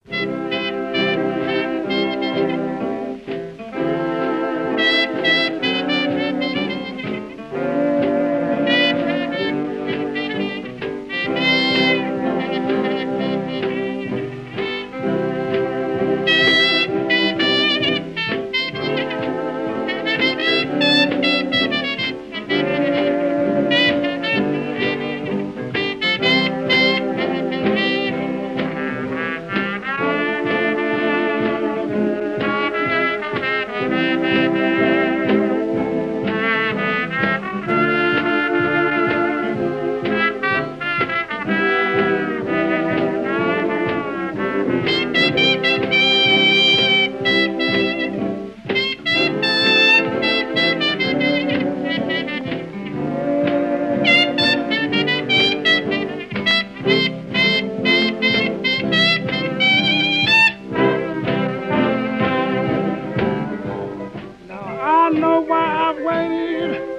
I know why I've waited,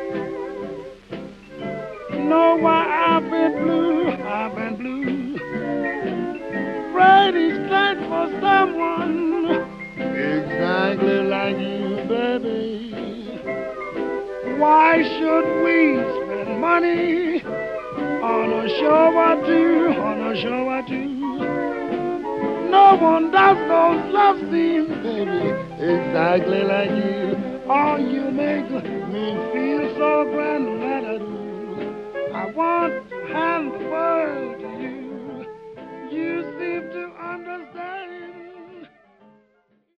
know why I've been blue, I've been blue. Afraid he's late for someone exactly like you, baby. Why should we spend money on a show or two, on a show or two? No one does those love scenes, baby, exactly like you. Oh, you make